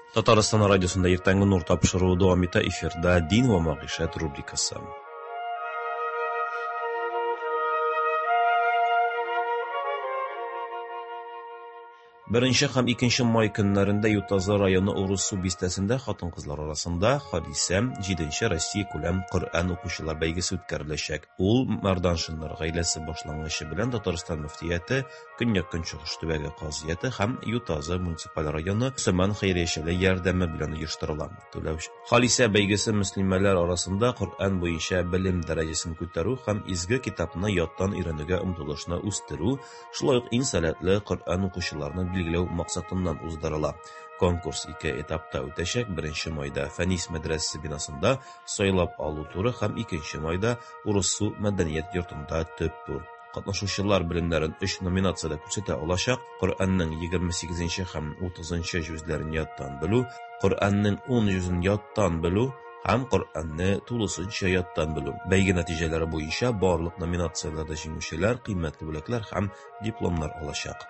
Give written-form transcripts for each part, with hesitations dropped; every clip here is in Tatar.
Татарстан радиосында иртәнге нур тапшыруы дәвам итә. Эфирда дин ва мәгъишәт рубрикасы. Беренче һәм 2 май көннәрендә Ютазы районы Урус-Су бистәсендә хатын-кызлар арасында Хадисә 7нче Россия күләм Коръән укучылар бәйгесе үткәреләчәк. Ул Марданшиннар гаиләсе башлангычы белән Татарстан мөфтияте, Көньяк Көнчыгыш төбәге казияте һәм Ютазы муниципаль районы Сыман хәйриячеле ярдәме белән оештырыла. Хадисә бәйгесе мөслимәләр арасында Коръән буенча белем дәрәҗәсен күтәрү һәм изге китапны яттан өйрәнүгә омтылышны үстерү, шулай ук иң сәләтле Коръән укучыларны билгеләү максатыннан уздырыла. Конкурс 2 этапта үтәчәк. 1 майда Фәнис мәдрәсәсе бинасында сайлап алу туры һәм 2 майда Урус-Су мәдәният йортында төп тур. Катнашучылар белемнәрен 3 номинациядә күрсәтә алачак. Коръәннең 28нче һәм 30нчы җүзләрен яттан белү, Коръәннең 10 җүзен яттан белү һәм Коръәнне тулысынча яттан белү. Бәйге нәтиҗәләре буенча барлык номинацияләрдә җиңүчеләр кыйммәтле бүләкләр һәм дипломнар алачак.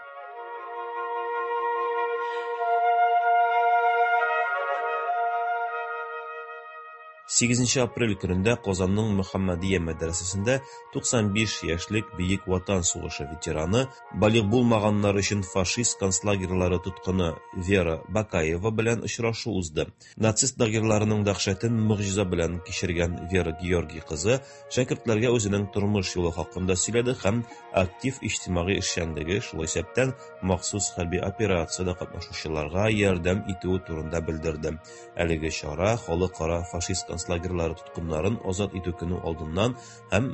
8 апрель көнендә Казанның Мөхәммәдия мәдрәсәсендә 95 яшьлек Бөек Ватан сугышы ветераны, балигъ булмаганнар өчен фашист концлагерьлары тоткыны Вера Бакаева белән очрашу узды. Нацист лагерьларының дәһшәтен мөгъҗиза белән кичергән Вера Георгий кызы шәкертләргә үзенең тормыш юлы хакында сөйләде һәм актив иҗтимагый эшчәнлеге, шулай исәптән махсус хәрби операциядә катнашучыларга ярдәм итү турында белдерде. Әлеге чара халыкара фашист лагерьлары тоткыннарын азат итү көне алдыннан һәм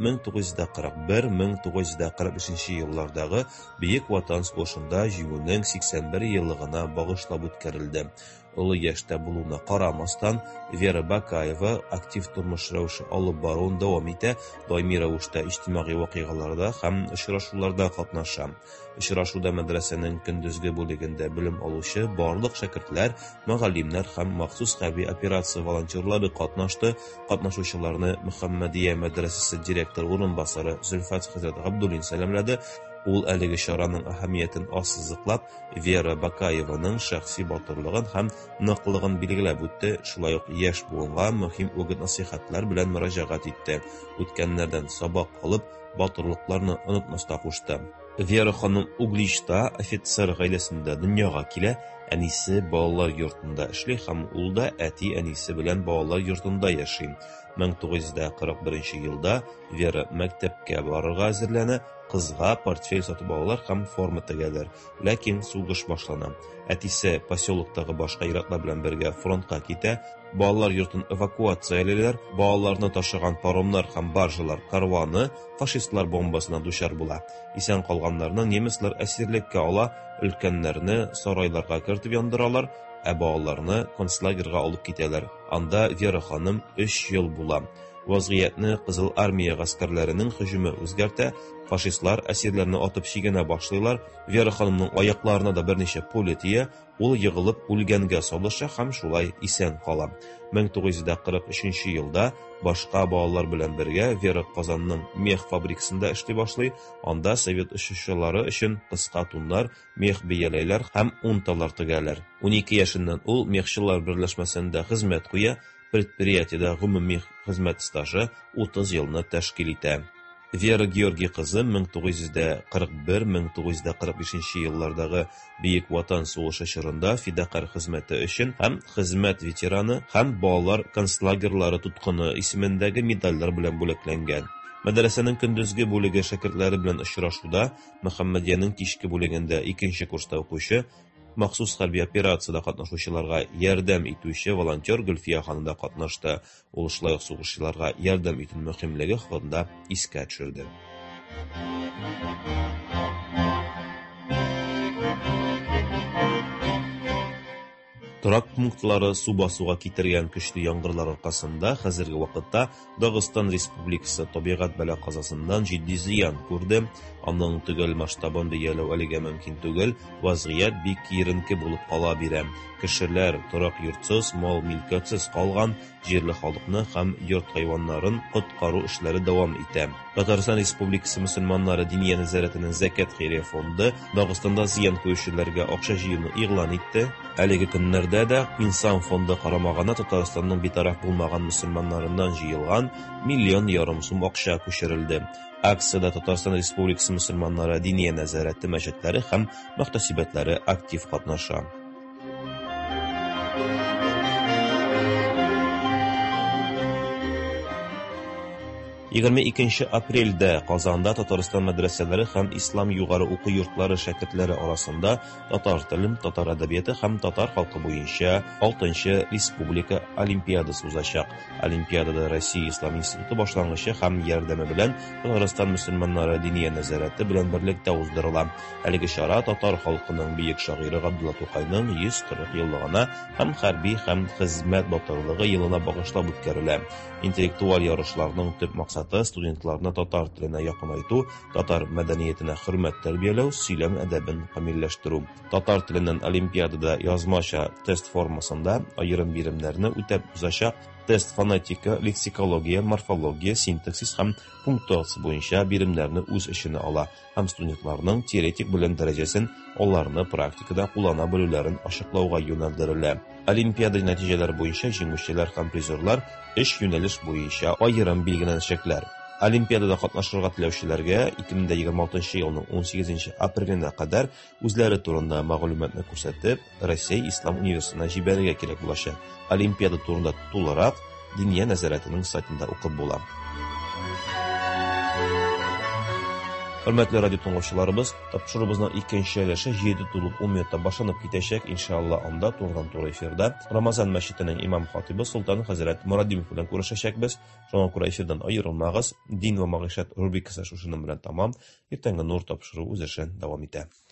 1941-1943 еллардагы Бөек Ватан сугышында җиңүнең 81 еллыгына багышлап үткәрелде. Олы яшьтә булуына карамастан, Вера Бакаева актив тормыш рәвеше алып баруын дәвам итә, даими рәвештә иҗтимагый вакыйгаларда һәм очрашуларда катнаша. Очрашуда мәдрәсәнең көндезге бүлегендә белем алучы барлык шәкертләр, мөгаллимнәр һәм махсус хәрби операция волонтерлары катнашты. Катнашучыларны Мөхәммәдия мәдрәсәсе директор урынбасары Зөлфат хәзрәт Габдуллин сәламләде. Ул әлеге чараның әһәмиятен ассызыклап, Вера Бакаеваның шәхси батырлыгын һәм ныклыгын билгеләп үтте. Шулай ук яшь буынга мөһим үгет-насихатлар белән мөрәҗәгать итте. Үткәннәрдән сабак алып, батырлыкларны онытмаска кушты. Вера ханым Угличта офицер гаиләсендә дөньяга килә. Әнисе балалар йортында эшли һәм ул да әти-әнисе белән балалар йортында яши. 1941 елда Вера мәктәпкә барырга әзерләнә. Кызга портфель сатып алалар һәм форма тегәләр. Ләкин сугыш башлана. Әтисе поселоктагы башка ираклар белән бергә фронтка китә. Балалар йортын эвакуацияләләр. Балаларны ташыган паромнар һәм баржалар карваны фашистлар бомбасына дучар була. Исән калганнарны немецлар әсирлеккә ала, өлкәннәрне сарайларга кертеп яндыралар, ә балаларны концлагерьга алып китәләр. Анда Вера ханым 3 ел була. Вазгыятны Кызыл армия гаскәрләренең һөҗүме үзгәртә. Фашистлар әсирләрне атып чигенә башлыйлар. Вера ханымның аякларына да берничә пуля тия. Ул егылып үлгәнгә салыша һәм шулай исән кала. 1943 елда башка балалар белән бергә Вера Казанның мех фабрикасында эшли башлый. Анда совет эшчеләре өчен кыска туннар, мех бияләйләр һәм унталар тегәләр. 12 яшеннән ул мехчылар берләшмәсендә хезмәт куя. Предприятиедә гомуми хезмәт стажы 30 елны тәшкил итә. Вера Георгий кызы 1941-1945 еллардагы Бөек Ватан сугышы чорында фидакар хезмәте өчен һәм хезмәт ветераны һәм балалар концлагерьлары тоткыны исемендәге медальләр белән бүләкләнгән. Мәдрәсәнең көндезге бүлеге шәкертләре белән очрашуда Мөхәммәдиянең кичке бүлегендә 2нче курста укучы, махсус хәрби операциядә катнашучыларга ярдәм итүче волонтер Гөлфия ханым да катнашты. Ул шулай ук сугышчыларга ярдәм итү мөһимлеге хакында искә төшерде. Торак пунктлары су басуга китергән көчле яңгырлар аркасында хәзерге вакытта Дагыстан Республикасы табигать бәла казасыннан җитди зыян күрде. Аның төгәл масштабын бәяләү әлегә мөмкин түгел. Вазгыять бик киеренке булып кала бирә. Кешеләр торак йортсыз, мал-милкәтсез калган, җирле халыкны һәм йорт хайваннарын коткару эшләре дәвам итә. Татарстан Республикасы мөселманнары дини нәзарәтенең Зәкят хәйрия фонды Дагыстанда зыян күрүчеләргә акча җыюны игълан итте. Әлеге көннәрдә Апрельдә дә Инсан фонды карамагына Татарстанның битараф булмаган мөселманнарыннан җыелган 1,5 миллион сум акча күчерелде. Акциядә Татарстан Республикасы мөселманнары дини нәзарәте мәчетләре һәм мөхтәсибәтләре актив катнаша. 22 апрельдә Казанда Татарстан мәдрәсәләре һәм ислам югары уку йортлары шәкертләре арасында татар телен, татар әдәбияты һәм татар халкы буенча 6-нчы республика олимпиадасы узачак. Олимпиадада Россия Ислам институты башлангычы һәм ярдәме белән Татарстан мөселманнары дини нәзарәте белән берлектә уздырыла. Әлеге чара татар халкының бөек шагыйре Габдулла Тукайның 140 еллыгына һәм хәрби һәм хезмәт батырлыгы елына багышлап үткәрелә. Интеллектуаль ярышларның төп максаты студентларны татар теленә якынайту, татар мәдәниятенә хөрмәт тәрбияләү, сөйләм әдәбен камилләштерү. Татар теленнән олимпиадада язмача тест формасында аерым биремнәрне үтәп узачак. Тест фонетика, лексикология, морфология, синтаксис һәм пунктуация буенча биремнәрне үз эченә ала һәм студентларның теоретик белем дәрәҗәсен, аларны практикада куллана белүләрен ачыклауга юнәлдерелә. Олимпиада нәтиҗәләре буенча җиңүчеләр һәм призерлар 3 юнәлеш буенча аерым билгеләнәчәкләр. Олимпиадада катнашырга теләүчеләргә 2026 елның 18 апреленә кадәр үзләре турында мәгълүматны күрсәтеп, Россия Ислам университетына җибәрергә кирәк булачак. Олимпиада турында тулырак Диния нәзарәтенең сайтында укып була. Хөрмәтле радио тыңлаучыларыбыз, тапшырыбызның 2нче өлеше 7:10 минутта башланып китәчәк. Иншалла, анда турыдан-туры эфирда Рамазан мәчетенең имам хатибы Султан хәзрәт Мураддинов белән күрешәчәкбез. Шуңа күрә эфирдан аерылмагыз. Дин ва мәгъишәт рубрикасы шуның белән тамам. Иртәнге нур тапшыру үз эшен дәвам итә.